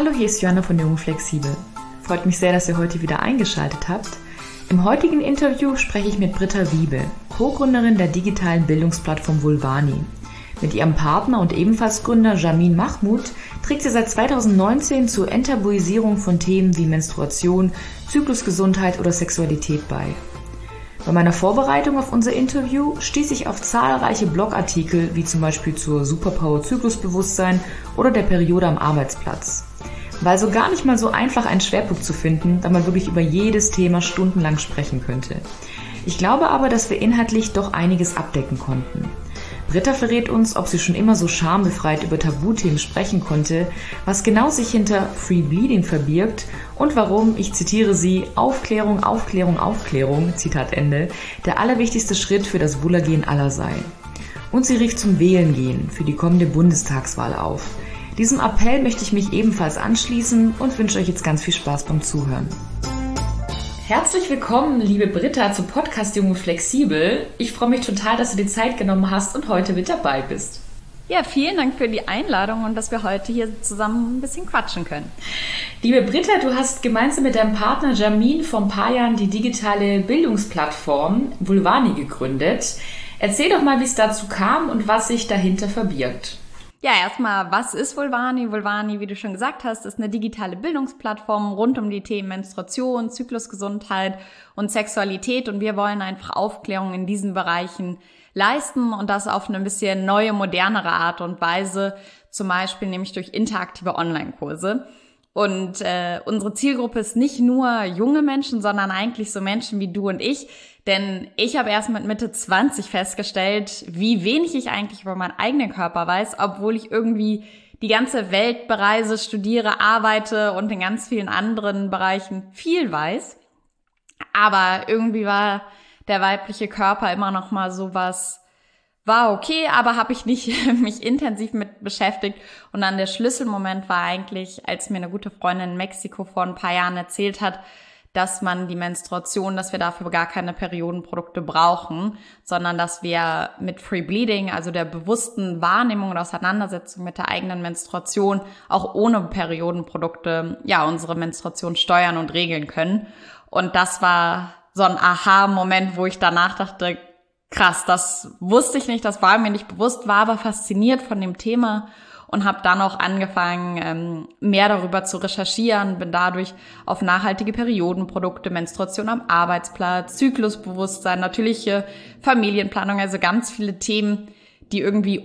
Hallo, hier ist Joanna von Jung Flexibel. Freut mich sehr, dass ihr heute wieder eingeschaltet habt. Im heutigen Interview spreche ich mit Britta Wiebe, Co-Gründerin der digitalen Bildungsplattform Vulvani. Mit ihrem Partner und ebenfalls Gründer Jamin Mahmoud trägt sie seit 2019 zur Enttabuisierung von Themen wie Menstruation, Zyklusgesundheit oder Sexualität bei. Bei meiner Vorbereitung auf unser Interview stieß ich auf zahlreiche Blogartikel, wie zum Beispiel zur Superpower Zyklusbewusstsein oder der Periode am Arbeitsplatz. War also gar nicht mal so einfach, einen Schwerpunkt zu finden, da man wirklich über jedes Thema stundenlang sprechen könnte. Ich glaube aber, dass wir inhaltlich doch einiges abdecken konnten. Britta verrät uns, ob sie schon immer so schambefreit über Tabuthemen sprechen konnte, was genau sich hinter Free Bleeding verbirgt und warum, ich zitiere sie, Aufklärung, Zitat Ende, der allerwichtigste Schritt für das Wohlergehen aller sei. Und sie rief zum Wählen gehen für die kommende Bundestagswahl auf. Diesem Appell möchte ich mich ebenfalls anschließen und wünsche euch jetzt ganz viel Spaß beim Zuhören. Herzlich willkommen, liebe Britta, zum Podcast Jung und Flexibel. Ich freue mich total, dass du dir Zeit genommen hast und heute mit dabei bist. Ja, vielen Dank für die Einladung und dass wir heute hier zusammen ein bisschen quatschen können. Liebe Britta, du hast gemeinsam mit deinem Partner Jamin vor ein paar Jahren die digitale Bildungsplattform Vulvani gegründet. Erzähl doch mal, wie es dazu kam und was sich dahinter verbirgt. Ja, erstmal, was ist Vulvani? Vulvani, wie du schon gesagt hast, ist eine digitale Bildungsplattform rund um die Themen Menstruation, Zyklusgesundheit und Sexualität. Und wir wollen einfach Aufklärung in diesen Bereichen leisten und das auf eine bisschen neue, modernere Art und Weise, zum Beispiel nämlich durch interaktive Online-Kurse. Und unsere Zielgruppe ist nicht nur junge Menschen, sondern eigentlich so Menschen wie du und ich. Denn ich habe erst mit Mitte 20 festgestellt, wie wenig ich eigentlich über meinen eigenen Körper weiß, obwohl ich irgendwie die ganze Welt bereise, studiere, arbeite und in ganz vielen anderen Bereichen viel weiß. Aber irgendwie war der weibliche Körper immer noch mal sowas, war okay, aber habe ich nicht mich intensiv mit beschäftigt. Und dann der Schlüsselmoment war eigentlich, als mir eine gute Freundin in Mexiko vor ein paar Jahren erzählt hat, dass man die Menstruation, dass wir dafür gar keine Periodenprodukte brauchen, sondern dass wir mit Free Bleeding, also der bewussten Wahrnehmung und Auseinandersetzung mit der eigenen Menstruation, auch ohne Periodenprodukte, ja, unsere Menstruation steuern und regeln können. Und das war so ein Aha-Moment, wo ich danach dachte, krass, das wusste ich nicht, das war mir nicht bewusst, war aber fasziniert von dem Thema und habe dann auch angefangen, mehr darüber zu recherchieren, bin dadurch auf nachhaltige Periodenprodukte, Menstruation am Arbeitsplatz, Zyklusbewusstsein, natürliche Familienplanung, also ganz viele Themen, die irgendwie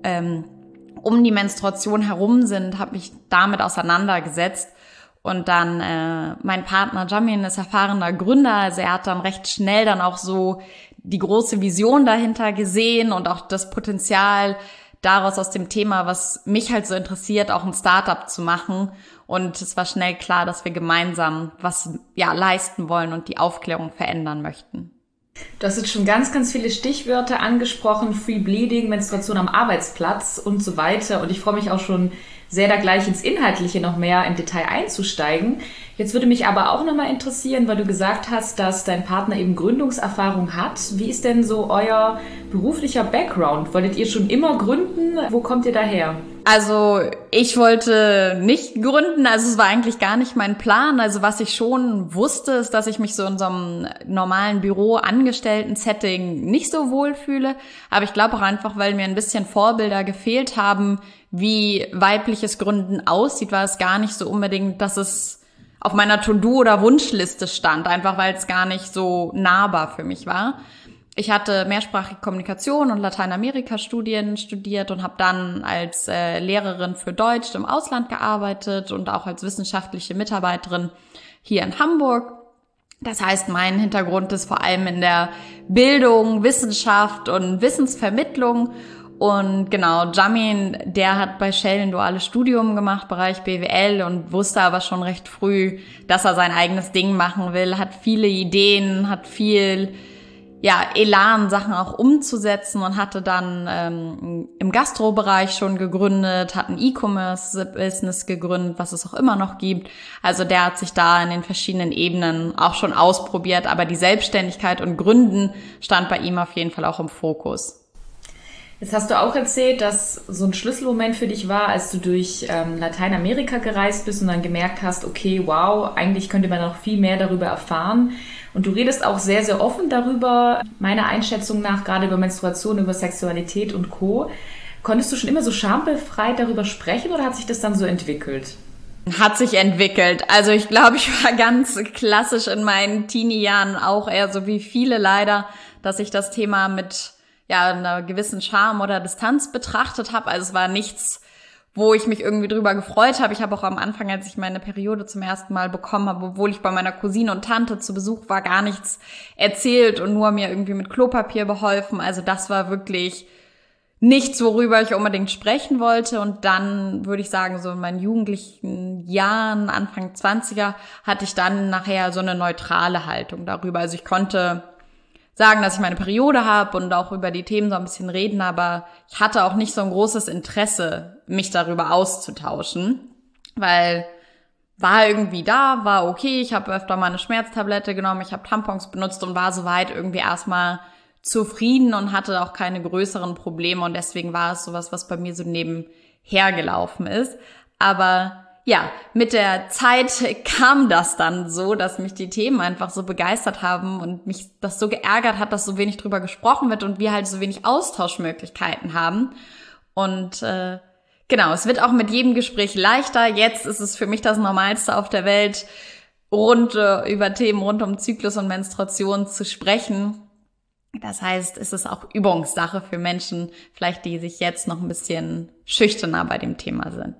um die Menstruation herum sind, habe mich damit auseinandergesetzt. Und dann mein Partner Jamin ist erfahrener Gründer, also er hat dann recht schnell dann auch so die große Vision dahinter gesehen und auch das Potenzial daraus aus dem Thema, was mich halt so interessiert, auch ein Startup zu machen. Und es war schnell klar, dass wir gemeinsam was leisten wollen und die Aufklärung verändern möchten. Du hast jetzt schon ganz, ganz viele Stichwörter angesprochen, Free Bleeding, Menstruation am Arbeitsplatz und so weiter. Und ich freue mich auch schon sehr, da gleich ins Inhaltliche noch mehr im Detail einzusteigen. Jetzt würde mich aber auch nochmal interessieren, weil du gesagt hast, dass dein Partner eben Gründungserfahrung hat. Wie ist denn so euer beruflicher Background? Wolltet ihr schon immer gründen? Wo kommt ihr daher? Also ich wollte nicht gründen, also es war eigentlich gar nicht mein Plan. Also was ich schon wusste, ist, dass ich mich so in so einem normalen Büro-Angestellten-Setting nicht so wohl fühle. Aber ich glaube auch einfach, weil mir ein bisschen Vorbilder gefehlt haben, wie weibliches Gründen aussieht, war es gar nicht so unbedingt, dass es auf meiner To-Do- oder Wunschliste stand, einfach weil es gar nicht so nahbar für mich war. Ich hatte mehrsprachige Kommunikation und Lateinamerika-Studien studiert und habe dann als Lehrerin für Deutsch im Ausland gearbeitet und auch als wissenschaftliche Mitarbeiterin hier in Hamburg. Das heißt, mein Hintergrund ist vor allem in der Bildung, Wissenschaft und Wissensvermittlung. Und genau, Jamin, der hat bei Shell ein duales Studium gemacht, Bereich BWL, und wusste aber schon recht früh, dass er sein eigenes Ding machen will, hat viele Ideen, hat viel Elan, Sachen auch umzusetzen und hatte dann im Gastrobereich schon gegründet, hat ein E-Commerce-Business gegründet, was es auch immer noch gibt. Also der hat sich da in den verschiedenen Ebenen auch schon ausprobiert, aber die Selbstständigkeit und Gründen stand bei ihm auf jeden Fall auch im Fokus. Jetzt hast du auch erzählt, dass so ein Schlüsselmoment für dich war, als du durch Lateinamerika gereist bist und dann gemerkt hast, okay, wow, eigentlich könnte man noch viel mehr darüber erfahren. Und du redest auch sehr, sehr offen darüber, meiner Einschätzung nach, gerade über Menstruation, über Sexualität und Co. Konntest du schon immer so schambefreit darüber sprechen oder hat sich das dann so entwickelt? Hat sich entwickelt. Also ich glaube, ich war ganz klassisch in meinen Teenie-Jahren auch eher so wie viele leider, dass ich das Thema mit einer gewissen Charme oder Distanz betrachtet habe. Also es war nichts, wo ich mich irgendwie drüber gefreut habe. Ich habe auch am Anfang, als ich meine Periode zum ersten Mal bekommen habe, obwohl ich bei meiner Cousine und Tante zu Besuch war, gar nichts erzählt und nur mir irgendwie mit Klopapier beholfen. Also das war wirklich nichts, worüber ich unbedingt sprechen wollte. Und dann würde ich sagen, so in meinen jugendlichen Jahren, Anfang 20er, hatte ich dann nachher so eine neutrale Haltung darüber. Also ich konnte sagen, dass ich meine Periode habe und auch über die Themen so ein bisschen reden, aber ich hatte auch nicht so ein großes Interesse, mich darüber auszutauschen, weil war irgendwie da, war okay, ich habe öfter mal eine Schmerztablette genommen, ich habe Tampons benutzt und war soweit irgendwie erstmal zufrieden und hatte auch keine größeren Probleme und deswegen war es sowas, was bei mir so nebenher gelaufen ist. Aber ja, mit der Zeit kam das dann so, dass mich die Themen einfach so begeistert haben und mich das so geärgert hat, dass so wenig drüber gesprochen wird und wir halt so wenig Austauschmöglichkeiten haben. Und genau, es wird auch mit jedem Gespräch leichter. Jetzt ist es für mich das Normalste auf der Welt, über Themen rund um Zyklus und Menstruation zu sprechen. Das heißt, es ist auch Übungssache für Menschen, vielleicht die sich jetzt noch ein bisschen schüchterner bei dem Thema sind.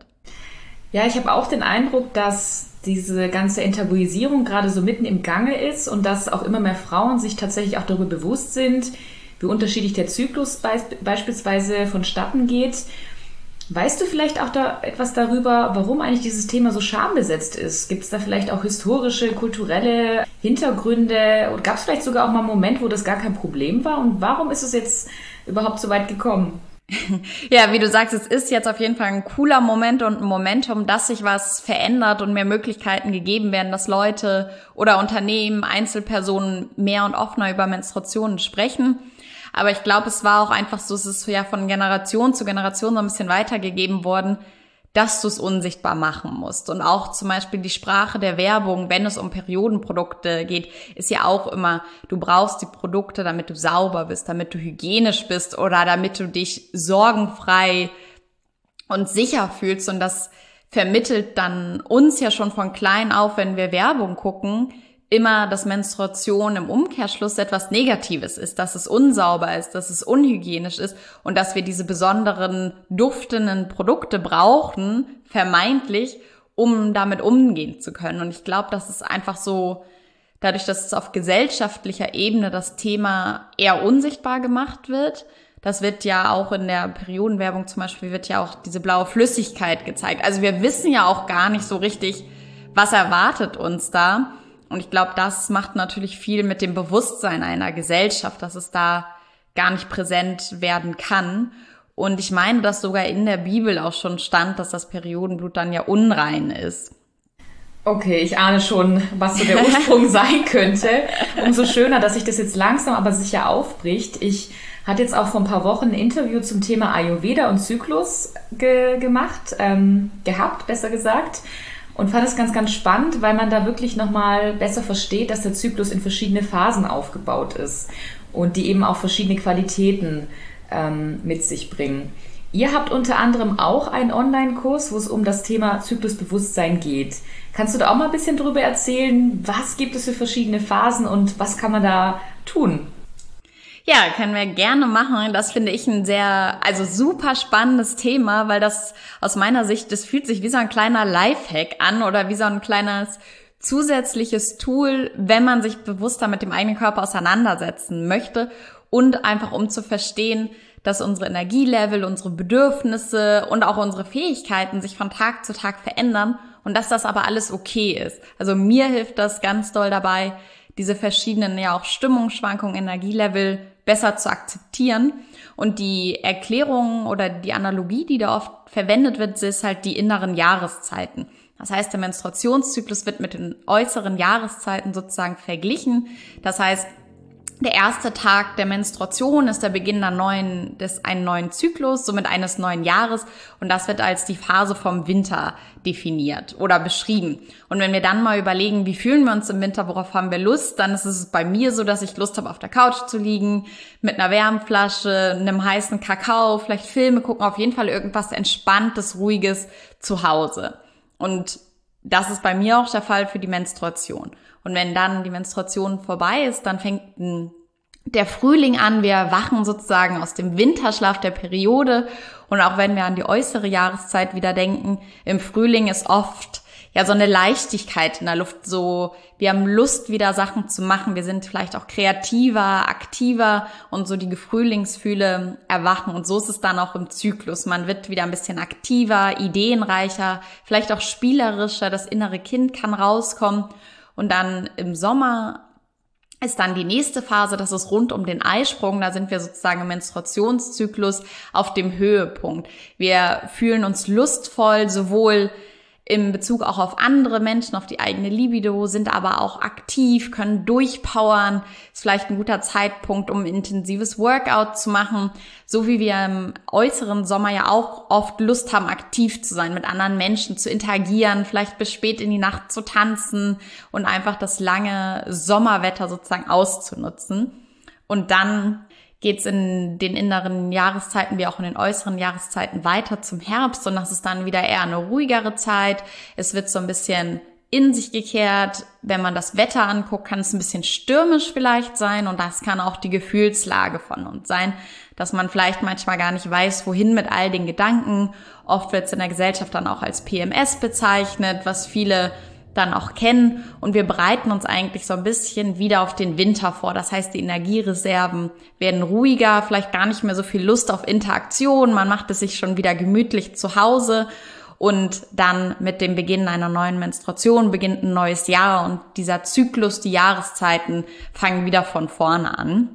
Ja, ich habe auch den Eindruck, dass diese ganze Enttabuisierung gerade so mitten im Gange ist und dass auch immer mehr Frauen sich tatsächlich auch darüber bewusst sind, wie unterschiedlich der Zyklus beispielsweise vonstatten geht. Weißt du vielleicht auch da etwas darüber, warum eigentlich dieses Thema so schambesetzt ist? Gibt es da vielleicht auch historische, kulturelle Hintergründe? Oder gab es vielleicht sogar auch mal einen Moment, wo das gar kein Problem war? Und warum ist es jetzt überhaupt so weit gekommen? Ja, wie du sagst, es ist jetzt auf jeden Fall ein cooler Moment und ein Momentum, dass sich was verändert und mehr Möglichkeiten gegeben werden, dass Leute oder Unternehmen, Einzelpersonen mehr und offener über Menstruationen sprechen. Aber ich glaube, es war auch einfach so, es ist ja von Generation zu Generation so ein bisschen weitergegeben worden, dass du es unsichtbar machen musst. Und auch zum Beispiel die Sprache der Werbung, wenn es um Periodenprodukte geht, ist ja auch immer, du brauchst die Produkte, damit du sauber bist, damit du hygienisch bist oder damit du dich sorgenfrei und sicher fühlst. Und das vermittelt dann uns ja schon von klein auf, wenn wir Werbung gucken, immer, dass Menstruation im Umkehrschluss etwas Negatives ist, dass es unsauber ist, dass es unhygienisch ist und dass wir diese besonderen duftenden Produkte brauchen, vermeintlich, um damit umgehen zu können. Und ich glaube, das ist einfach so, dadurch, dass es auf gesellschaftlicher Ebene das Thema eher unsichtbar gemacht wird. Das wird ja auch in der Periodenwerbung zum Beispiel, wird ja auch diese blaue Flüssigkeit gezeigt. Also wir wissen ja auch gar nicht so richtig, was erwartet uns da. Und ich glaube, das macht natürlich viel mit dem Bewusstsein einer Gesellschaft, dass es da gar nicht präsent werden kann. Und ich meine, dass sogar in der Bibel auch schon stand, dass das Periodenblut dann ja unrein ist. Okay, ich ahne schon, was so der Ursprung sein könnte. Umso schöner, dass sich das jetzt langsam aber sicher aufbricht. Ich hatte jetzt auch vor ein paar Wochen ein Interview zum Thema Ayurveda und Zyklus gehabt, besser gesagt. Und fand es ganz, ganz spannend, weil man da wirklich nochmal besser versteht, dass der Zyklus in verschiedene Phasen aufgebaut ist und die eben auch verschiedene Qualitäten mit sich bringen. Ihr habt unter anderem auch einen Online-Kurs, wo es um das Thema Zyklusbewusstsein geht. Kannst du da auch mal ein bisschen drüber erzählen? Was gibt es für verschiedene Phasen und was kann man da tun? Ja, können wir gerne machen. Das finde ich ein super spannendes Thema, weil das aus meiner Sicht, das fühlt sich wie so ein kleiner Lifehack an oder wie so ein kleines zusätzliches Tool, wenn man sich bewusster mit dem eigenen Körper auseinandersetzen möchte und einfach um zu verstehen, dass unsere Energielevel, unsere Bedürfnisse und auch unsere Fähigkeiten sich von Tag zu Tag verändern und dass das aber alles okay ist. Also mir hilft das ganz doll dabei, diese verschiedenen ja auch Stimmungsschwankungen, Energielevel besser zu akzeptieren. Und die Erklärung oder die Analogie, die da oft verwendet wird, ist halt die inneren Jahreszeiten. Das heißt, der Menstruationszyklus wird mit den äußeren Jahreszeiten sozusagen verglichen. Das heißt, Der erste Tag der Menstruation ist der Beginn einen neuen Zyklus, somit eines neuen Jahres. Und das wird als die Phase vom Winter definiert oder beschrieben. Und wenn wir dann mal überlegen, wie fühlen wir uns im Winter, worauf haben wir Lust, dann ist es bei mir so, dass ich Lust habe, auf der Couch zu liegen, mit einer Wärmflasche, einem heißen Kakao, vielleicht Filme gucken, auf jeden Fall irgendwas Entspanntes, Ruhiges zu Hause. Und das ist bei mir auch der Fall für die Menstruation. Und wenn dann die Menstruation vorbei ist, dann fängt der Frühling an. Wir erwachen sozusagen aus dem Winterschlaf der Periode. Und auch wenn wir an die äußere Jahreszeit wieder denken, im Frühling ist oft ja so eine Leichtigkeit in der Luft. So, wir haben Lust, wieder Sachen zu machen. Wir sind vielleicht auch kreativer, aktiver und so die Frühlingsgefühle erwachen. Und so ist es dann auch im Zyklus. Man wird wieder ein bisschen aktiver, ideenreicher, vielleicht auch spielerischer. Das innere Kind kann rauskommen. Und dann im Sommer ist dann die nächste Phase, das ist rund um den Eisprung. Da sind wir sozusagen im Menstruationszyklus auf dem Höhepunkt. Wir fühlen uns lustvoll, sowohl in Bezug auch auf andere Menschen, auf die eigene Libido, sind aber auch aktiv, können durchpowern. Ist vielleicht ein guter Zeitpunkt, um ein intensives Workout zu machen. So wie wir im äußeren Sommer ja auch oft Lust haben, aktiv zu sein, mit anderen Menschen zu interagieren, vielleicht bis spät in die Nacht zu tanzen und einfach das lange Sommerwetter sozusagen auszunutzen. Und dann geht's in den inneren Jahreszeiten wie auch in den äußeren Jahreszeiten weiter zum Herbst und das ist dann wieder eher eine ruhigere Zeit. Es wird so ein bisschen in sich gekehrt. Wenn man das Wetter anguckt, kann es ein bisschen stürmisch vielleicht sein und das kann auch die Gefühlslage von uns sein, dass man vielleicht manchmal gar nicht weiß, wohin mit all den Gedanken. Oft wird es in der Gesellschaft dann auch als PMS bezeichnet, was viele dann auch kennen und wir bereiten uns eigentlich so ein bisschen wieder auf den Winter vor. Das heißt, die Energiereserven werden ruhiger, vielleicht gar nicht mehr so viel Lust auf Interaktion, man macht es sich schon wieder gemütlich zu Hause und dann mit dem Beginn einer neuen Menstruation beginnt ein neues Jahr und dieser Zyklus, die Jahreszeiten fangen wieder von vorne an.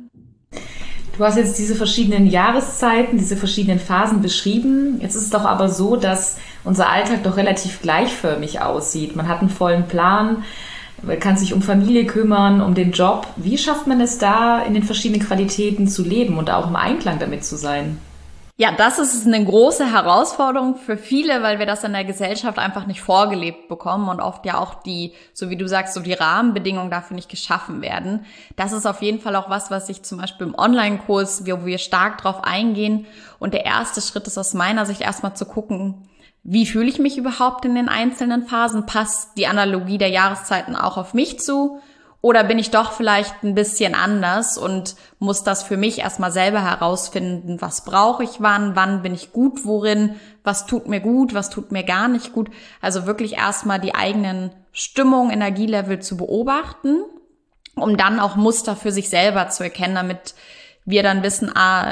Du hast jetzt diese verschiedenen Jahreszeiten, diese verschiedenen Phasen beschrieben. Jetzt ist es doch aber so, dass unser Alltag doch relativ gleichförmig aussieht. Man hat einen vollen Plan, man kann sich um Familie kümmern, um den Job. Wie schafft man es da, in den verschiedenen Qualitäten zu leben und auch im Einklang damit zu sein? Ja, das ist eine große Herausforderung für viele, weil wir das in der Gesellschaft einfach nicht vorgelebt bekommen und oft ja auch die, so wie du sagst, so die Rahmenbedingungen dafür nicht geschaffen werden. Das ist auf jeden Fall auch was ich zum Beispiel im Online-Kurs, wo wir stark drauf eingehen. Und der erste Schritt ist aus meiner Sicht erstmal zu gucken, wie fühle ich mich überhaupt in den einzelnen Phasen? Passt die Analogie der Jahreszeiten auch auf mich zu? Oder bin ich doch vielleicht ein bisschen anders und muss das für mich erstmal selber herausfinden, was brauche ich wann bin ich gut worin, was tut mir gut, was tut mir gar nicht gut. Also wirklich erstmal die eigenen Stimmung, Energielevel zu beobachten, um dann auch Muster für sich selber zu erkennen, damit wir dann wissen,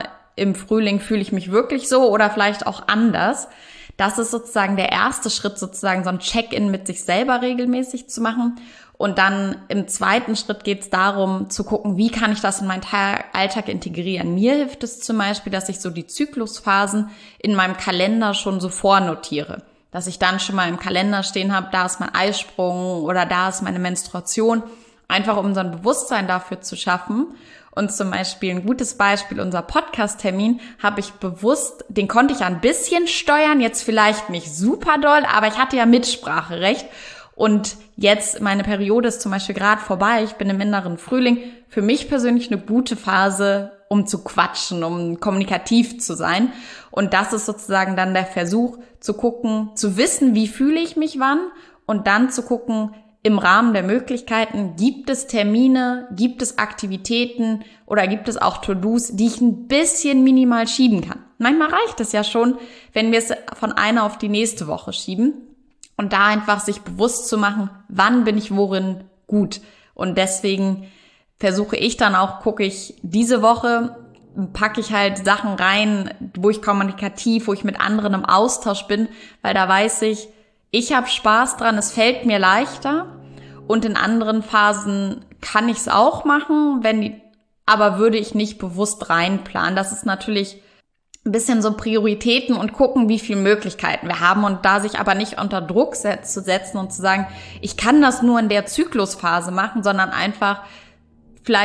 im Frühling fühle ich mich wirklich so oder vielleicht auch anders. Das ist sozusagen der erste Schritt, sozusagen so ein Check-in mit sich selber regelmäßig zu machen. Und dann im zweiten Schritt geht es darum zu gucken, wie kann ich das in meinen Alltag integrieren. Mir hilft es zum Beispiel, dass ich so die Zyklusphasen in meinem Kalender schon so vornotiere. Dass ich dann schon mal im Kalender stehen habe, da ist mein Eisprung oder da ist meine Menstruation. Einfach um so ein Bewusstsein dafür zu schaffen. Und zum Beispiel ein gutes Beispiel, unser Podcast-Termin habe ich bewusst, den konnte ich ein bisschen steuern, jetzt vielleicht nicht super doll, aber ich hatte ja Mitspracherecht. Und jetzt, meine Periode ist zum Beispiel gerade vorbei, ich bin im inneren Frühling. Für mich persönlich eine gute Phase, um zu quatschen, um kommunikativ zu sein. Und das ist sozusagen dann der Versuch, zu gucken, zu wissen, wie fühle ich mich wann und dann zu gucken, im Rahmen der Möglichkeiten, gibt es Termine, gibt es Aktivitäten oder gibt es auch To-Dos, die ich ein bisschen minimal schieben kann. Manchmal reicht es ja schon, wenn wir es von einer auf die nächste Woche schieben und da einfach sich bewusst zu machen, wann bin ich worin gut. Und deswegen versuche ich dann auch, gucke ich diese Woche, packe ich halt Sachen rein, wo ich kommunikativ, wo ich mit anderen im Austausch bin, weil da weiß ich habe Spaß dran, es fällt mir leichter und in anderen Phasen kann ich es auch machen, aber würde ich nicht bewusst reinplanen. Das ist natürlich ein bisschen so Prioritäten und gucken, wie viele Möglichkeiten wir haben und da sich aber nicht unter Druck zu setzen und zu sagen, ich kann das nur in der Zyklusphase machen, sondern einfach vielleicht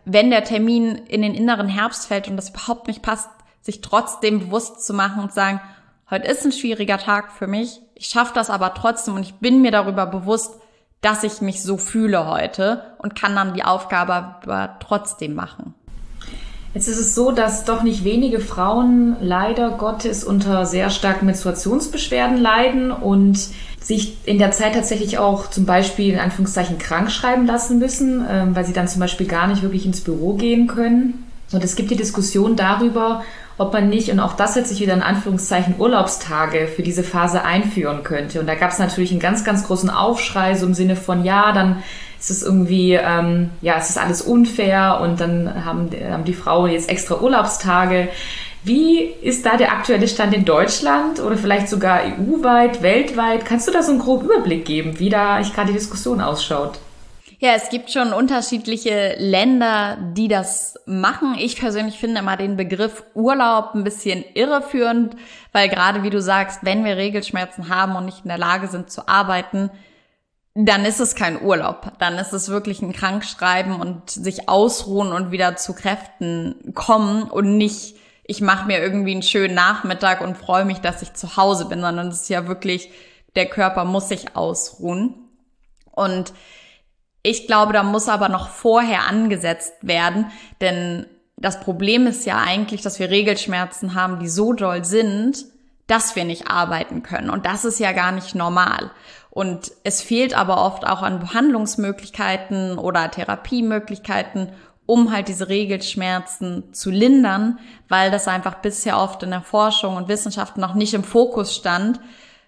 wenn der Termin in den inneren Herbst fällt und das überhaupt nicht passt, sich trotzdem bewusst zu machen und sagen, heute ist ein schwieriger Tag für mich, ich schaffe das aber trotzdem und ich bin mir darüber bewusst, dass ich mich so fühle heute und kann dann die Aufgabe aber trotzdem machen. Jetzt ist es so, dass doch nicht wenige Frauen leider Gottes unter sehr starken Menstruationsbeschwerden leiden und sich in der Zeit tatsächlich auch zum Beispiel in Anführungszeichen krank schreiben lassen müssen, weil sie dann zum Beispiel gar nicht wirklich ins Büro gehen können. Und es gibt die Diskussion darüber, ob man nicht, und auch das setzt sich wieder in Anführungszeichen, Urlaubstage für diese Phase einführen könnte. Und da gab es natürlich einen ganz, ganz großen Aufschrei, so im Sinne von, ja, dann ist es irgendwie, es ist alles unfair und dann haben die Frauen jetzt extra Urlaubstage. Wie ist da der aktuelle Stand in Deutschland oder vielleicht sogar EU-weit, weltweit? Kannst du da so einen groben Überblick geben, wie da gerade die Diskussion ausschaut? Ja, es gibt schon unterschiedliche Länder, die das machen. Ich persönlich finde immer den Begriff Urlaub ein bisschen irreführend, weil gerade wie du sagst, wenn wir Regelschmerzen haben und nicht in der Lage sind zu arbeiten, dann ist es kein Urlaub. Dann ist es wirklich ein Krankschreiben und sich ausruhen und wieder zu Kräften kommen und nicht, ich mache mir irgendwie einen schönen Nachmittag und freue mich, dass ich zu Hause bin, sondern es ist ja wirklich, der Körper muss sich ausruhen. Und ich glaube, da muss aber noch vorher angesetzt werden, denn das Problem ist ja eigentlich, dass wir Regelschmerzen haben, die so doll sind, dass wir nicht arbeiten können. Und das ist ja gar nicht normal. Und es fehlt aber oft auch an Behandlungsmöglichkeiten oder Therapiemöglichkeiten, um halt diese Regelschmerzen zu lindern, weil das einfach bisher oft in der Forschung und Wissenschaft noch nicht im Fokus stand.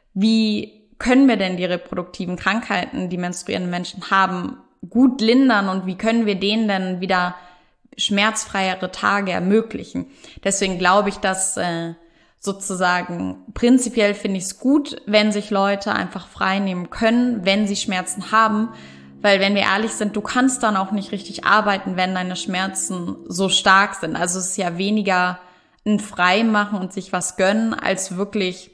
Wie können wir denn die reproduktiven Krankheiten, die menstruierende Menschen haben, gut lindern und wie können wir denen denn wieder schmerzfreiere Tage ermöglichen? Deswegen glaube ich, dass sozusagen prinzipiell finde ich es gut, wenn sich Leute einfach frei nehmen können, wenn sie Schmerzen haben, weil wenn wir ehrlich sind, du kannst dann auch nicht richtig arbeiten, wenn deine Schmerzen so stark sind. Also es ist ja weniger ein Freimachen und sich was gönnen, als wirklich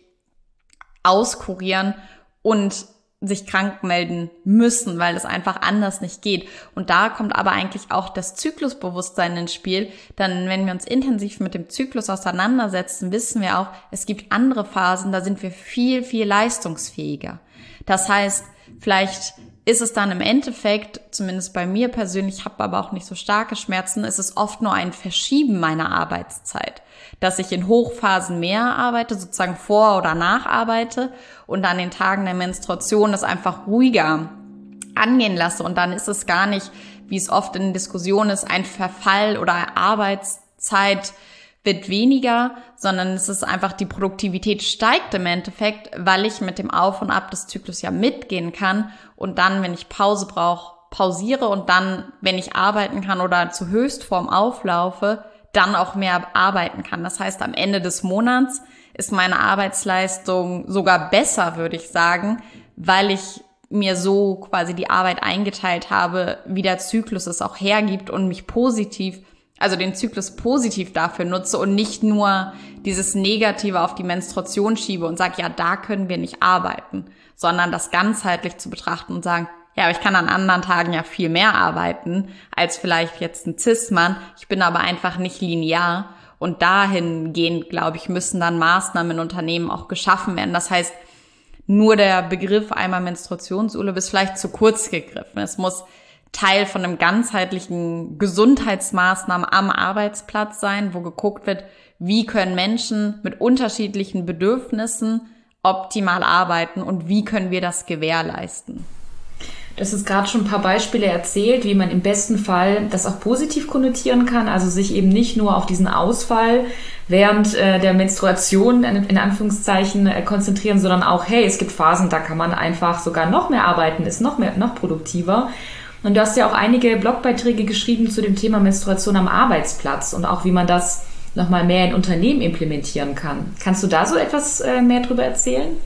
auskurieren und sich krank melden müssen, weil es einfach anders nicht geht. Und da kommt aber eigentlich auch das Zyklusbewusstsein ins Spiel. Dann, wenn wir uns intensiv mit dem Zyklus auseinandersetzen, wissen wir auch, es gibt andere Phasen, da sind wir viel, viel leistungsfähiger. Das heißt, vielleicht ist es dann im Endeffekt, zumindest bei mir persönlich, ich habe aber auch nicht so starke Schmerzen, ist es oft nur ein Verschieben meiner Arbeitszeit, dass ich in Hochphasen mehr arbeite, sozusagen vor- oder nacharbeite und an den Tagen der Menstruation das einfach ruhiger angehen lasse. Und dann ist es gar nicht, wie es oft in Diskussionen ist, ein Verfall oder Arbeitszeit wird weniger, sondern es ist einfach, die Produktivität steigt im Endeffekt, weil ich mit dem Auf und Ab des Zyklus ja mitgehen kann und dann, wenn ich Pause brauche, pausiere und dann, wenn ich arbeiten kann oder zur Höchstform auflaufe, dann auch mehr arbeiten kann. Das heißt, am Ende des Monats ist meine Arbeitsleistung sogar besser, würde ich sagen, weil ich mir so quasi die Arbeit eingeteilt habe, wie der Zyklus es auch hergibt und mich positiv, also den Zyklus positiv dafür nutze und nicht nur dieses Negative auf die Menstruation schiebe und sage, ja, da können wir nicht arbeiten, sondern das ganzheitlich zu betrachten und sagen, ja, aber ich kann an anderen Tagen ja viel mehr arbeiten als vielleicht jetzt ein Cis-Mann. Ich bin aber einfach nicht linear. Und dahingehend, glaube ich, müssen dann Maßnahmen in Unternehmen auch geschaffen werden. Das heißt, nur der Begriff einmal Menstruationsurlaub ist vielleicht zu kurz gegriffen. Es muss Teil von einem ganzheitlichen Gesundheitsmaßnahmen am Arbeitsplatz sein, wo geguckt wird, wie können Menschen mit unterschiedlichen Bedürfnissen optimal arbeiten und wie können wir das gewährleisten. Du hast jetzt gerade schon ein paar Beispiele erzählt, wie man im besten Fall das auch positiv konnotieren kann, also sich eben nicht nur auf diesen Ausfall während der Menstruation in Anführungszeichen konzentrieren, sondern auch, hey, es gibt Phasen, da kann man einfach sogar noch mehr arbeiten, ist noch produktiver. Und du hast ja auch einige Blogbeiträge geschrieben zu dem Thema Menstruation am Arbeitsplatz und auch wie man das nochmal mehr in Unternehmen implementieren kann. Kannst du da so etwas mehr drüber erzählen?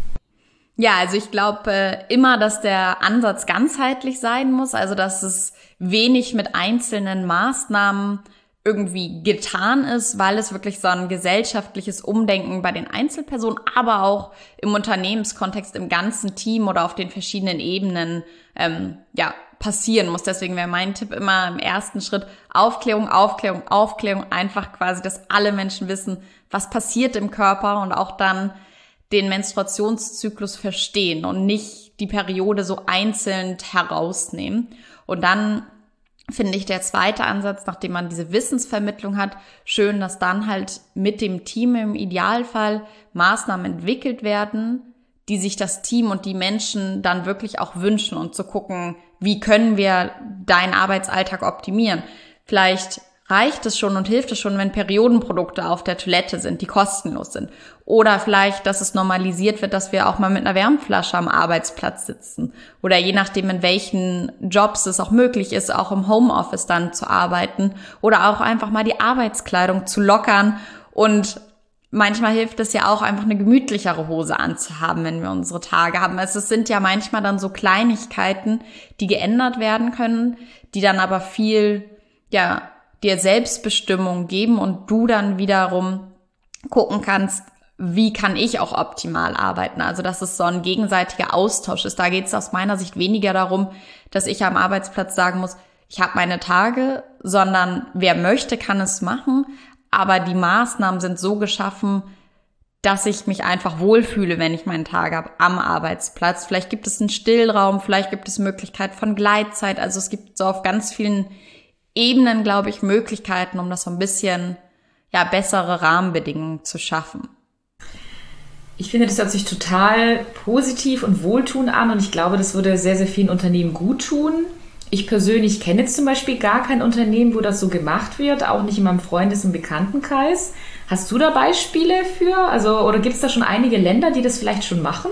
Ja, also ich glaube immer, dass der Ansatz ganzheitlich sein muss, also dass es wenig mit einzelnen Maßnahmen irgendwie getan ist, weil es wirklich so ein gesellschaftliches Umdenken bei den Einzelpersonen, aber auch im Unternehmenskontext, im ganzen Team oder auf den verschiedenen Ebenen passieren muss. Deswegen wäre mein Tipp immer im ersten Schritt Aufklärung, Aufklärung, Aufklärung. Einfach quasi, dass alle Menschen wissen, was passiert im Körper und auch dann den Menstruationszyklus verstehen und nicht die Periode so einzeln herausnehmen. Und dann finde ich der zweite Ansatz, nachdem man diese Wissensvermittlung hat, schön, dass dann halt mit dem Team im Idealfall Maßnahmen entwickelt werden, die sich das Team und die Menschen dann wirklich auch wünschen und zu gucken, wie können wir deinen Arbeitsalltag optimieren. Vielleicht reicht es schon und hilft es schon, wenn Periodenprodukte auf der Toilette sind, die kostenlos sind. Oder vielleicht, dass es normalisiert wird, dass wir auch mal mit einer Wärmflasche am Arbeitsplatz sitzen. Oder je nachdem, in welchen Jobs es auch möglich ist, auch im Homeoffice dann zu arbeiten. Oder auch einfach mal die Arbeitskleidung zu lockern. Und manchmal hilft es ja auch, einfach eine gemütlichere Hose anzuhaben, wenn wir unsere Tage haben. Also es sind ja manchmal dann so Kleinigkeiten, die geändert werden können, die dann aber viel, dir Selbstbestimmung geben und du dann wiederum gucken kannst, wie kann ich auch optimal arbeiten. Also dass es so ein gegenseitiger Austausch ist. Da geht es aus meiner Sicht weniger darum, dass ich am Arbeitsplatz sagen muss, ich habe meine Tage, sondern wer möchte, kann es machen. Aber die Maßnahmen sind so geschaffen, dass ich mich einfach wohlfühle, wenn ich meinen Tag habe am Arbeitsplatz. Vielleicht gibt es einen Stillraum, vielleicht gibt es Möglichkeit von Gleitzeit. Also es gibt so auf ganz vielen Ebenen, glaube ich, Möglichkeiten, um das so ein bisschen, bessere Rahmenbedingungen zu schaffen. Ich finde, das hört sich total positiv und wohltuend an und ich glaube, das würde sehr, sehr vielen Unternehmen gut tun. Ich persönlich kenne jetzt zum Beispiel gar kein Unternehmen, wo das so gemacht wird, auch nicht in meinem Freundes- und Bekanntenkreis. Hast du da Beispiele für? Also, oder gibt es da schon einige Länder, die das vielleicht schon machen?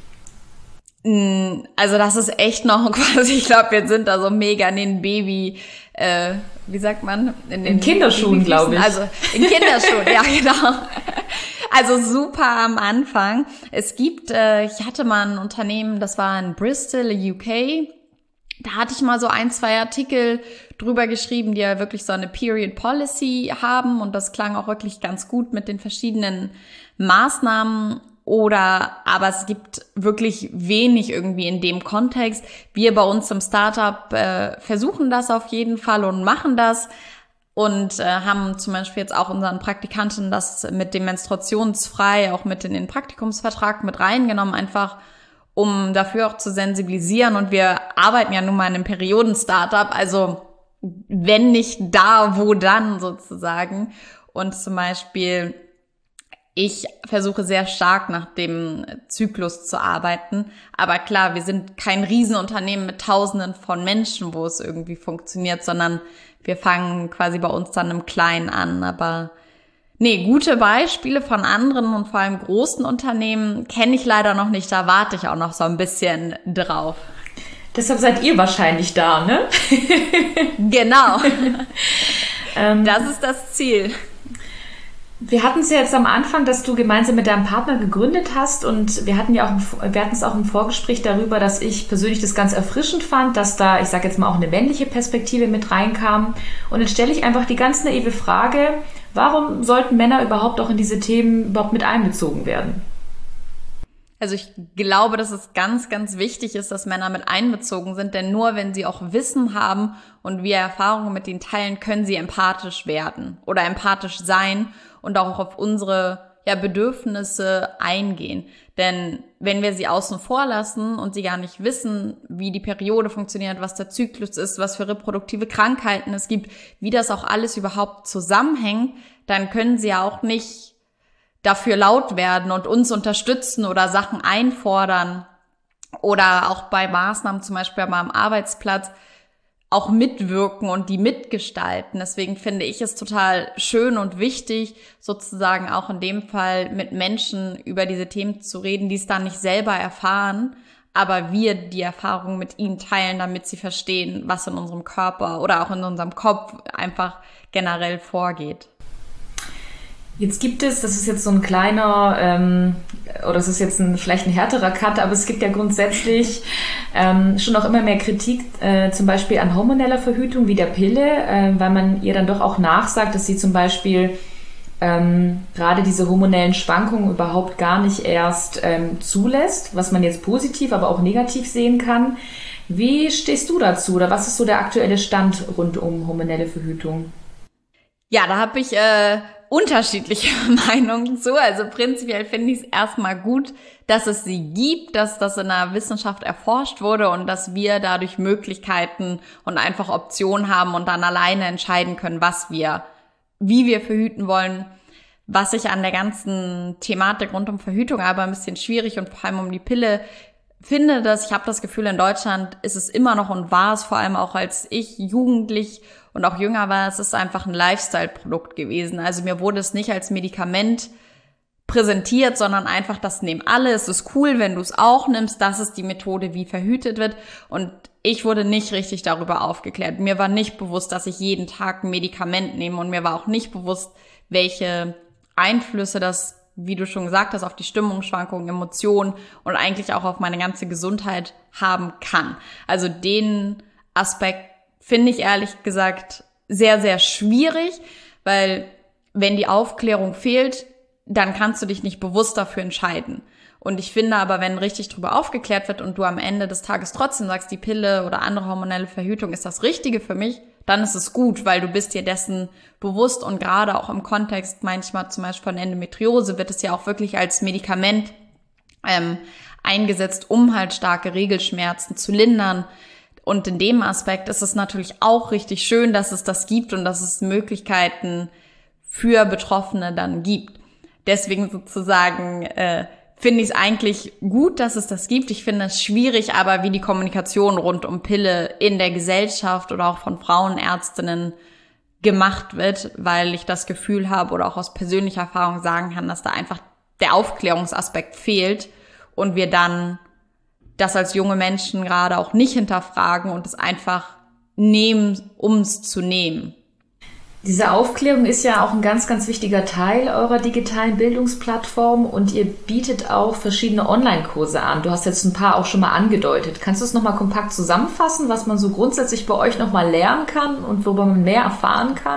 Also das ist echt noch quasi, ich glaube, wir sind da so mega in den Baby, wie sagt man? In Kinderschuhen, glaube ich. Also in Kinderschuhen, ja genau. Also super am Anfang. Es gibt, ich hatte mal ein Unternehmen, das war in Bristol, UK. Da hatte ich mal so 1-2 Artikel drüber geschrieben, die ja wirklich so eine Period Policy haben und das klang auch wirklich ganz gut mit den verschiedenen Maßnahmen. Aber es gibt wirklich wenig irgendwie in dem Kontext. Wir bei uns im Startup versuchen das auf jeden Fall und machen das und haben zum Beispiel jetzt auch unseren Praktikanten das mit dem menstruationsfrei auch mit in den Praktikumsvertrag mit reingenommen, einfach um dafür auch zu sensibilisieren. Und wir arbeiten ja nun mal in einem Perioden-Startup, also wenn nicht da, wo dann sozusagen. Und zum Beispiel ich versuche sehr stark nach dem Zyklus zu arbeiten. Aber klar, wir sind kein Riesenunternehmen mit Tausenden von Menschen, wo es irgendwie funktioniert, sondern wir fangen quasi bei uns dann im Kleinen an. Aber gute Beispiele von anderen und vor allem großen Unternehmen kenne ich leider noch nicht. Da warte ich auch noch so ein bisschen drauf. Deshalb seid ihr wahrscheinlich da, ne? Genau. Das ist das Ziel. Wir hatten es ja jetzt am Anfang, dass du gemeinsam mit deinem Partner gegründet hast und wir hatten es auch im Vorgespräch darüber, dass ich persönlich das ganz erfrischend fand, dass da, ich sage jetzt mal, auch eine männliche Perspektive mit reinkam. Und jetzt stelle ich einfach die ganz naive Frage, warum sollten Männer überhaupt auch in diese Themen überhaupt mit einbezogen werden? Also ich glaube, dass es ganz, ganz wichtig ist, dass Männer mit einbezogen sind, denn nur wenn sie auch Wissen haben und wir Erfahrungen mit ihnen teilen, können sie empathisch werden oder empathisch sein und auch auf unsere Bedürfnisse eingehen. Denn wenn wir sie außen vor lassen und sie gar nicht wissen, wie die Periode funktioniert, was der Zyklus ist, was für reproduktive Krankheiten es gibt, wie das auch alles überhaupt zusammenhängt, dann können sie ja auch nicht dafür laut werden und uns unterstützen oder Sachen einfordern oder auch bei Maßnahmen zum Beispiel mal am Arbeitsplatz auch mitwirken und die mitgestalten. Deswegen finde ich es total schön und wichtig, sozusagen auch in dem Fall mit Menschen über diese Themen zu reden, die es dann nicht selber erfahren, aber wir die Erfahrung mit ihnen teilen, damit sie verstehen, was in unserem Körper oder auch in unserem Kopf einfach generell vorgeht. Jetzt gibt es, das ist jetzt so ein kleiner, oder es ist jetzt vielleicht ein härterer Cut, aber es gibt ja grundsätzlich schon auch immer mehr Kritik, zum Beispiel an hormoneller Verhütung wie der Pille, weil man ihr dann doch auch nachsagt, dass sie zum Beispiel gerade diese hormonellen Schwankungen überhaupt gar nicht erst zulässt, was man jetzt positiv, aber auch negativ sehen kann. Wie stehst du dazu oder was ist so der aktuelle Stand rund um hormonelle Verhütung? Ja, da habe ich unterschiedliche Meinungen zu. Also prinzipiell finde ich es erstmal gut, dass es sie gibt, dass das in der Wissenschaft erforscht wurde und dass wir dadurch Möglichkeiten und einfach Optionen haben und dann alleine entscheiden können, wie wir verhüten wollen. Was ich an der ganzen Thematik rund um Verhütung aber ein bisschen schwierig und vor allem um die Pille finde, dass ich habe das Gefühl, in Deutschland ist es immer noch und war es vor allem auch, als ich jugendlich und auch jünger war, es ist einfach ein Lifestyle-Produkt gewesen. Also mir wurde es nicht als Medikament präsentiert, sondern einfach, das nehmen alle. Es ist cool, wenn du es auch nimmst. Das ist die Methode, wie verhütet wird. Und ich wurde nicht richtig darüber aufgeklärt. Mir war nicht bewusst, dass ich jeden Tag ein Medikament nehme und mir war auch nicht bewusst, welche Einflüsse das, wie du schon gesagt hast, auf die Stimmungsschwankungen, Emotionen und eigentlich auch auf meine ganze Gesundheit haben kann. Also den Aspekt finde ich ehrlich gesagt sehr, sehr schwierig, weil wenn die Aufklärung fehlt, dann kannst du dich nicht bewusst dafür entscheiden. Und ich finde aber, wenn richtig drüber aufgeklärt wird und du am Ende des Tages trotzdem sagst, die Pille oder andere hormonelle Verhütung ist das Richtige für mich, dann ist es gut, weil du bist dir dessen bewusst und gerade auch im Kontext manchmal zum Beispiel von Endometriose wird es ja auch wirklich als Medikament eingesetzt, um halt starke Regelschmerzen zu lindern. Und in dem Aspekt ist es natürlich auch richtig schön, dass es das gibt und dass es Möglichkeiten für Betroffene dann gibt. Deswegen sozusagen finde ich es eigentlich gut, dass es das gibt. Ich finde es schwierig, aber wie die Kommunikation rund um Pille in der Gesellschaft oder auch von Frauenärztinnen gemacht wird, weil ich das Gefühl habe oder auch aus persönlicher Erfahrung sagen kann, dass da einfach der Aufklärungsaspekt fehlt und wir dann das als junge Menschen gerade auch nicht hinterfragen und es einfach nehmen, um es zu nehmen. Diese Aufklärung ist ja auch ein ganz, ganz wichtiger Teil eurer digitalen Bildungsplattform und ihr bietet auch verschiedene Online-Kurse an. Du hast jetzt ein paar auch schon mal angedeutet. Kannst du es nochmal kompakt zusammenfassen, was man so grundsätzlich bei euch nochmal lernen kann und worüber man mehr erfahren kann?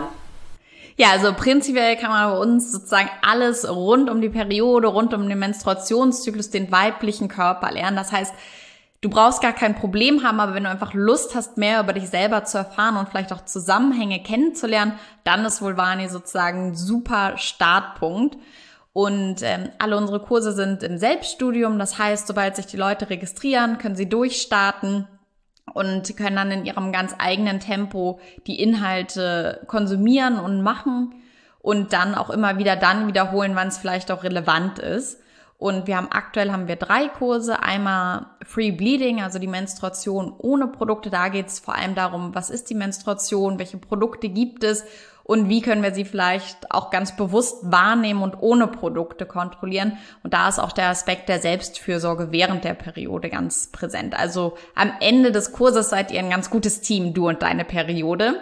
Ja, also prinzipiell kann man bei uns sozusagen alles rund um die Periode, rund um den Menstruationszyklus, den weiblichen Körper lernen. Das heißt, du brauchst gar kein Problem haben, aber wenn du einfach Lust hast, mehr über dich selber zu erfahren und vielleicht auch Zusammenhänge kennenzulernen, dann ist Vulvani sozusagen ein super Startpunkt. Und alle unsere Kurse sind im Selbststudium. Das heißt, sobald sich die Leute registrieren, können sie durchstarten und können dann in ihrem ganz eigenen Tempo die Inhalte konsumieren und machen und dann auch immer wieder dann wiederholen, wann es vielleicht auch relevant ist. Und aktuell haben wir 3 Kurse. Einmal Free Bleeding, also die Menstruation ohne Produkte. Da geht es vor allem darum, was ist die Menstruation, welche Produkte gibt es und wie können wir sie vielleicht auch ganz bewusst wahrnehmen und ohne Produkte kontrollieren. Und da ist auch der Aspekt der Selbstfürsorge während der Periode ganz präsent. Also am Ende des Kurses seid ihr ein ganz gutes Team, du und deine Periode.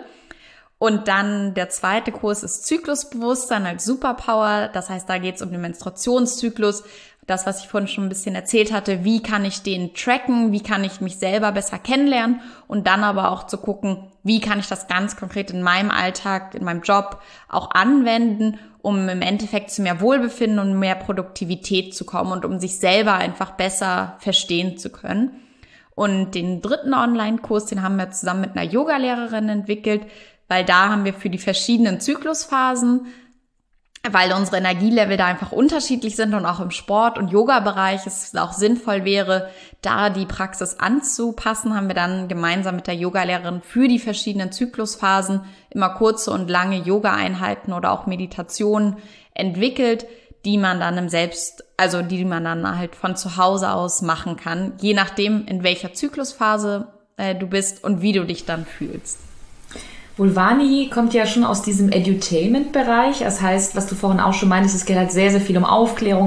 Und dann der zweite Kurs ist Zyklusbewusstsein als Superpower. Das heißt, da geht es um den Menstruationszyklus. Das, was ich vorhin schon ein bisschen erzählt hatte, wie kann ich den tracken, wie kann ich mich selber besser kennenlernen und dann aber auch zu gucken, wie kann ich das ganz konkret in meinem Alltag, in meinem Job auch anwenden, um im Endeffekt zu mehr Wohlbefinden und mehr Produktivität zu kommen und um sich selber einfach besser verstehen zu können. Und den 3. Online-Kurs, den haben wir zusammen mit einer Yogalehrerin entwickelt, weil da haben wir für die verschiedenen Zyklusphasen, weil unsere Energielevel da einfach unterschiedlich sind und auch im Sport- und Yoga-Bereich es auch sinnvoll wäre, da die Praxis anzupassen, haben wir dann gemeinsam mit der Yogalehrerin für die verschiedenen Zyklusphasen immer kurze und lange Yoga-Einheiten oder auch Meditationen entwickelt, die man dann die man dann halt von zu Hause aus machen kann, je nachdem, in welcher Zyklusphase du bist und wie du dich dann fühlst. Vulvani kommt ja schon aus diesem Edutainment-Bereich. Das heißt, was du vorhin auch schon meintest, es geht halt sehr, sehr viel um Aufklärung.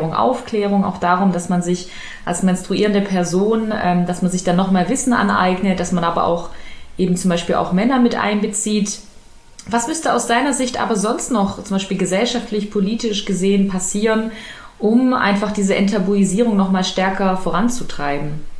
Auch darum, dass man sich als menstruierende Person, dass man sich dann noch mehr Wissen aneignet, dass man aber auch eben zum Beispiel auch Männer mit einbezieht. Was müsste aus deiner Sicht aber sonst noch, zum Beispiel gesellschaftlich, politisch gesehen, passieren, um einfach diese Enttabuisierung noch mal stärker voranzutreiben?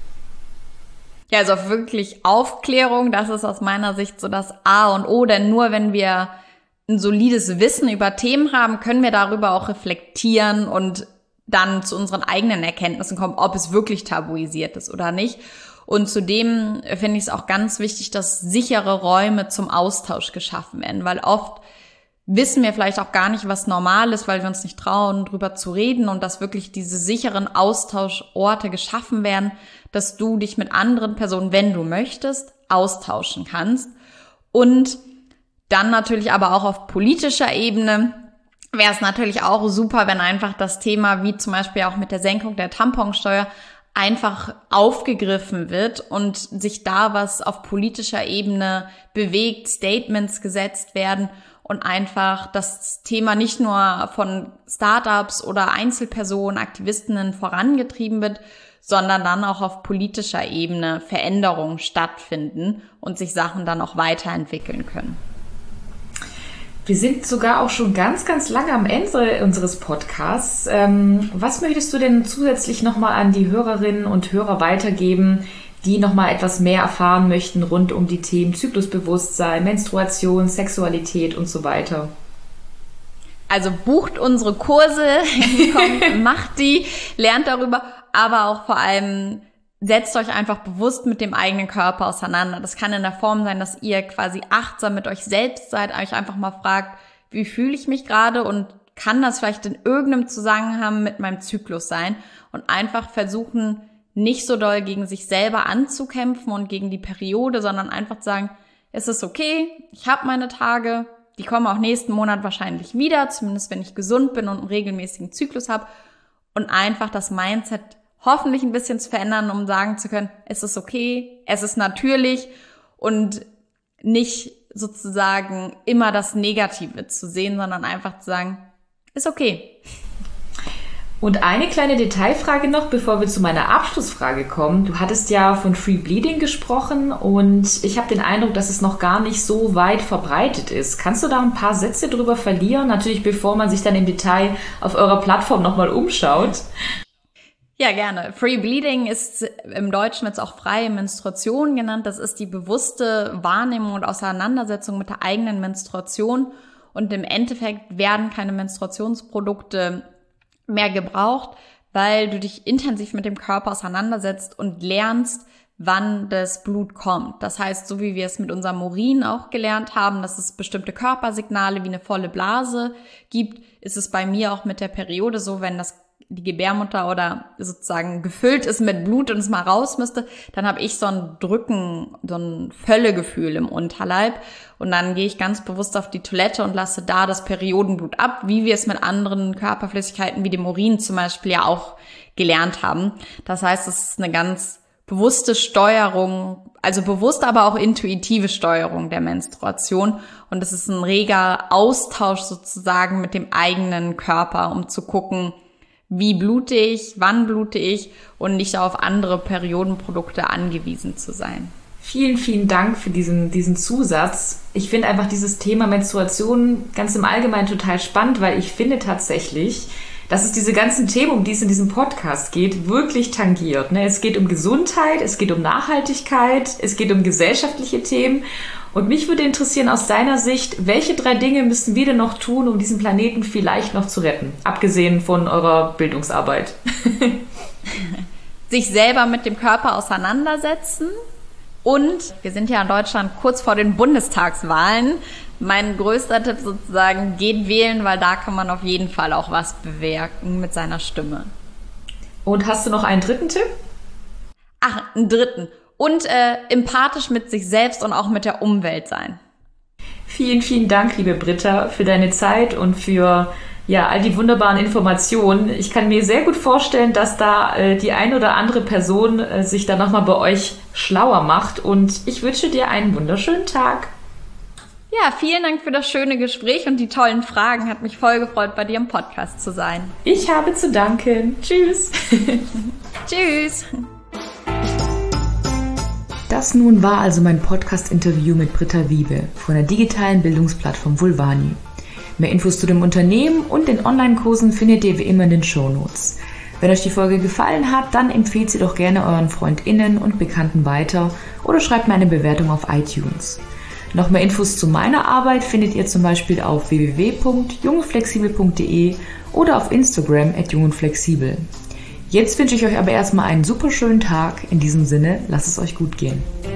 Ja, also wirklich Aufklärung, das ist aus meiner Sicht so das A und O, denn nur wenn wir ein solides Wissen über Themen haben, können wir darüber auch reflektieren und dann zu unseren eigenen Erkenntnissen kommen, ob es wirklich tabuisiert ist oder nicht. Und zudem finde ich es auch ganz wichtig, dass sichere Räume zum Austausch geschaffen werden, weil oft wissen wir vielleicht auch gar nicht, was normal ist, weil wir uns nicht trauen, drüber zu reden und dass wirklich diese sicheren Austauschorte geschaffen werden, dass du dich mit anderen Personen, wenn du möchtest, austauschen kannst. Und dann natürlich aber auch auf politischer Ebene wäre es natürlich auch super, wenn einfach das Thema, wie zum Beispiel auch mit der Senkung der Tamponsteuer, einfach aufgegriffen wird und sich da was auf politischer Ebene bewegt, Statements gesetzt werden und einfach das Thema nicht nur von Startups oder Einzelpersonen, Aktivistinnen vorangetrieben wird, sondern dann auch auf politischer Ebene Veränderungen stattfinden und sich Sachen dann auch weiterentwickeln können. Wir sind sogar auch schon ganz, ganz lange am Ende unseres Podcasts. Was möchtest du denn zusätzlich nochmal an die Hörerinnen und Hörer weitergeben, die nochmal etwas mehr erfahren möchten rund um die Themen Zyklusbewusstsein, Menstruation, Sexualität und so weiter? Also bucht unsere Kurse, macht die, lernt darüber, aber auch vor allem setzt euch einfach bewusst mit dem eigenen Körper auseinander. Das kann in der Form sein, dass ihr quasi achtsam mit euch selbst seid, euch einfach mal fragt, wie fühle ich mich gerade und kann das vielleicht in irgendeinem Zusammenhang mit meinem Zyklus sein und einfach versuchen, nicht so doll gegen sich selber anzukämpfen und gegen die Periode, sondern einfach zu sagen, es ist okay, ich habe meine Tage, die kommen auch nächsten Monat wahrscheinlich wieder, zumindest wenn ich gesund bin und einen regelmäßigen Zyklus habe und einfach das Mindset hoffentlich ein bisschen zu verändern, um sagen zu können, es ist okay, es ist natürlich und nicht sozusagen immer das Negative zu sehen, sondern einfach zu sagen, ist okay. Und eine kleine Detailfrage noch, bevor wir zu meiner Abschlussfrage kommen. Du hattest ja von Free Bleeding gesprochen und ich habe den Eindruck, dass es noch gar nicht so weit verbreitet ist. Kannst du da ein paar Sätze drüber verlieren? Natürlich, bevor man sich dann im Detail auf eurer Plattform nochmal umschaut. Ja, gerne. Free Bleeding ist im Deutschen jetzt auch freie Menstruation genannt. Das ist die bewusste Wahrnehmung und Auseinandersetzung mit der eigenen Menstruation. Und im Endeffekt werden keine Menstruationsprodukte mehr gebraucht, weil du dich intensiv mit dem Körper auseinandersetzt und lernst, wann das Blut kommt. Das heißt, so wie wir es mit unserem Urin auch gelernt haben, dass es bestimmte Körpersignale wie eine volle Blase gibt, ist es bei mir auch mit der Periode so, wenn die Gebärmutter oder sozusagen gefüllt ist mit Blut und es mal raus müsste, dann habe ich so ein Drücken, so ein Völlegefühl im Unterleib und dann gehe ich ganz bewusst auf die Toilette und lasse da das Periodenblut ab, wie wir es mit anderen Körperflüssigkeiten wie dem Urin zum Beispiel ja auch gelernt haben. Das heißt, es ist eine ganz bewusste Steuerung, also bewusste, aber auch intuitive Steuerung der Menstruation und es ist ein reger Austausch sozusagen mit dem eigenen Körper, um zu gucken, wie blute ich, wann blute ich und nicht auf andere Periodenprodukte angewiesen zu sein. Vielen, vielen Dank für diesen Zusatz. Ich finde einfach dieses Thema Menstruation ganz im Allgemeinen total spannend, weil ich finde tatsächlich, dass es diese ganzen Themen, um die es in diesem Podcast geht, wirklich tangiert. Es geht um Gesundheit, es geht um Nachhaltigkeit, es geht um gesellschaftliche Themen. Und mich würde interessieren aus deiner Sicht, welche 3 Dinge müssen wir denn noch tun, um diesen Planeten vielleicht noch zu retten? Abgesehen von eurer Bildungsarbeit. Sich selber mit dem Körper auseinandersetzen. Und wir sind ja in Deutschland kurz vor den Bundestagswahlen. Mein größter Tipp sozusagen, geht wählen, weil da kann man auf jeden Fall auch was bewirken mit seiner Stimme. Und hast du noch einen 3. Tipp? Ach, einen 3. Und empathisch mit sich selbst und auch mit der Umwelt sein. Vielen, vielen Dank, liebe Britta, für deine Zeit und für all die wunderbaren Informationen. Ich kann mir sehr gut vorstellen, dass da die ein oder andere Person sich da nochmal bei euch schlauer macht. Und ich wünsche dir einen wunderschönen Tag. Ja, vielen Dank für das schöne Gespräch und die tollen Fragen. Hat mich voll gefreut, bei dir im Podcast zu sein. Ich habe zu danken. Tschüss. Tschüss. Das nun war also mein Podcast-Interview mit Britta Wiebe von der digitalen Bildungsplattform Vulvani. Mehr Infos zu dem Unternehmen und den Online-Kursen findet ihr wie immer in den Shownotes. Wenn euch die Folge gefallen hat, dann empfehlt sie doch gerne euren FreundInnen und Bekannten weiter oder schreibt mir eine Bewertung auf iTunes. Noch mehr Infos zu meiner Arbeit findet ihr zum Beispiel auf www.jungundflexibel.de oder auf Instagram @jungundflexibel. Jetzt wünsche ich euch aber erstmal einen super schönen Tag. In diesem Sinne, lasst es euch gut gehen.